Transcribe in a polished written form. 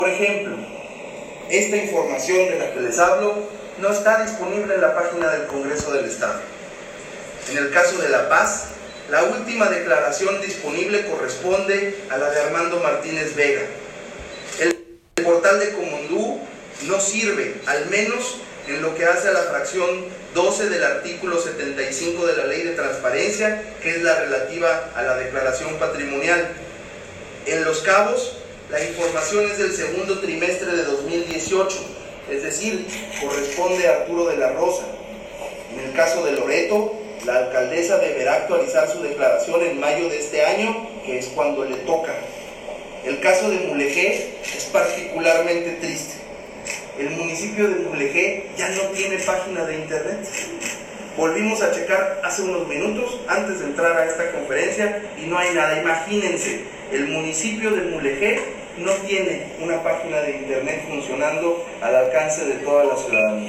Por ejemplo, esta información de la que les hablo no está disponible en la página del Congreso del Estado. En el caso de La Paz, la última declaración disponible corresponde a la de Armando Martínez Vega. El portal de Comondú no sirve, al menos en lo que hace a la fracción 12 del artículo 75 de la Ley de Transparencia, que es la relativa a la declaración patrimonial. En Los Cabos, la información es del segundo trimestre de 2018, es decir, corresponde a Arturo de la Rosa. En el caso de Loreto, la alcaldesa deberá actualizar su declaración en mayo de este año, que es cuando le toca. El caso de Mulegé es particularmente triste. El municipio de Mulegé ya no tiene página de internet. Volvimos a checar hace unos minutos antes de entrar a esta conferencia y no hay nada. Imagínense, el municipio de Mulegé no tiene una página de internet funcionando al alcance de toda la ciudadanía.